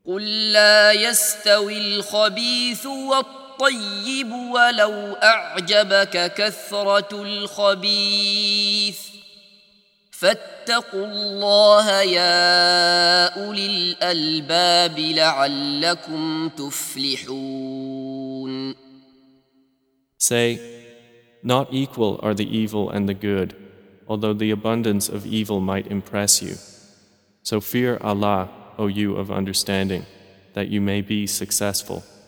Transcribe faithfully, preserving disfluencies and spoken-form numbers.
قل لا يستوي الخبيث والطيب ولو أعجبك كثرة الخبيث فاتقوا الله يا أولي الألباب لعلكم تفلحون. Say, not equal are the evil and the good, although the abundance of evil might impress you. So fear Allah, O you of understanding, that you may be successful.